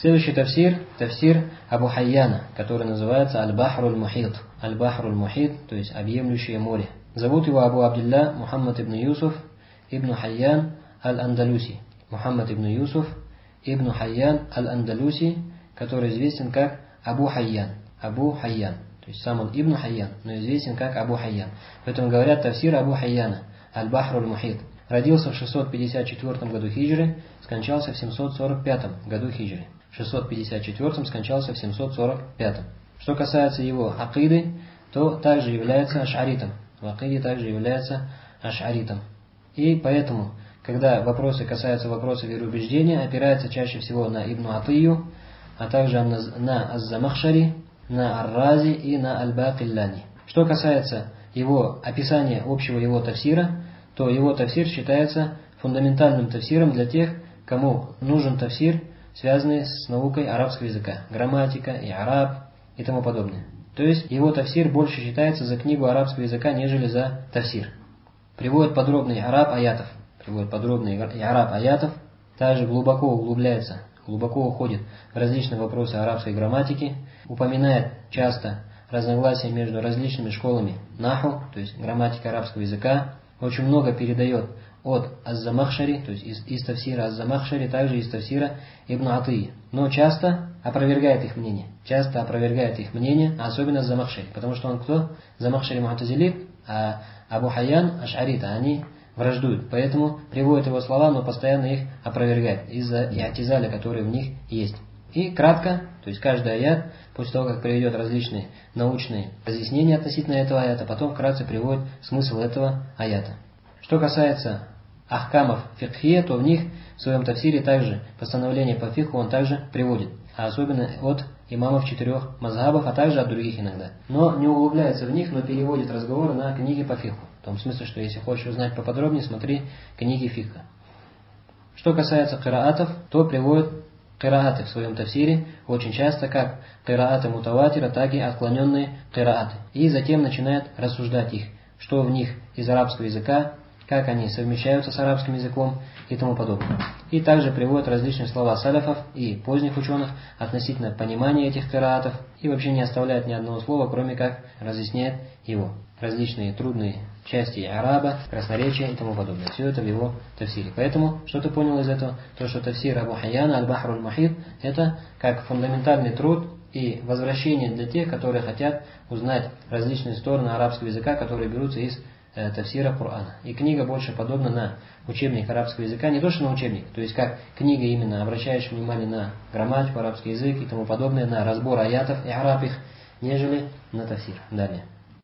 Следующий тафсир, тафсир Абу Хайяна, который называется Аль-Бахруль Мухит. Аль-Бахруль Мухит, то есть объемлющее море. Зовут его Абу Абдилля Мухаммад ибн Юсуф ибн Хайян Аль-Андалуси. Мухаммад ибн Юсуф ибн Хайян Аль-Андалуси, который известен как Абу Хайян. Абу Хайян. То есть сам он Ибн Хайян, но известен как Абу Хайян. Поэтому говорят тафсир Абу Хайяна, Аль-Бахруль Мухит. Родился в 654 году хиджры, скончался в 745 году хиджры. В 654 скончался в 745. Что касается его акиды, то также является аш'аритом. В акиде также является аш'аритом. И поэтому, когда вопросы касаются вопроса вероубеждения, опирается чаще всего на Ибн Атию, а также на Аз-Замахшари, на Ар-Рази и на Аль-Бакиллани. Что касается его описания общего его тафсира, то его тафсир считается фундаментальным тафсиром для тех, кому нужен тафсир, связанный с наукой арабского языка, грамматика, и араб и тому подобное. То есть его тафсир больше считается за книгу арабского языка, нежели за тафсир. Приводит подробный араб аятов, также глубоко углубляется, глубоко уходит в различные вопросы арабской грамматики, упоминает часто разногласия между различными школами наху, то есть грамматика арабского языка, очень много передает от Аз-Замахшари, то есть из тафсира Аз-Замахшари, также из тафсира Ибн Атии. Но часто опровергает их мнение, а особенно Аз-Замахшари, потому что он кто? Замахшари му'тазилит, а Абу Хайян аш'арит, они враждуют. Поэтому приводит его слова, но постоянно их опровергает из-за иатизаля, который в них есть. И кратко, то есть каждый аят, после того, как приведет различные научные разъяснения относительно этого аята, потом вкратце приводит смысл этого аята. Что касается ахкамов фикхия, то в них, в своем тафсире, также постановления по фикху он также приводит, а особенно от имамов 4 мазхабов, а также от других иногда. Но не углубляется в них, но переводит разговоры на книги по фикху. В том смысле, что если хочешь узнать поподробнее, смотри книги фикха. Что касается кираатов, то приводит кирааты в своем тафсире очень часто как кирааты мутаватира, так и отклоненные кирааты. И затем начинает рассуждать их, что в них из арабского языка, как они совмещаются с арабским языком и тому подобное. И также приводит различные слова саляфов и поздних ученых относительно понимания этих кираатов и вообще не оставляет ни одного слова, кроме как разъясняет его. Различные трудные части араба, красноречия и тому подобное. Все это в его тафсире. Поэтому, что ты понял из этого? То, что тафсир Абу Хайяна, Аль-Бахруль Мухит, это как фундаментальный труд и возвращение для тех, которые хотят узнать различные стороны арабского языка, которые берутся из тафсира Корана. И книга больше подобна на учебник арабского языка, не то что на учебник, то есть как книга именно обращающая внимание на грамматику, арабский язык и тому подобное, на разбор аятов и араб их, нежели на тафсир. Далее.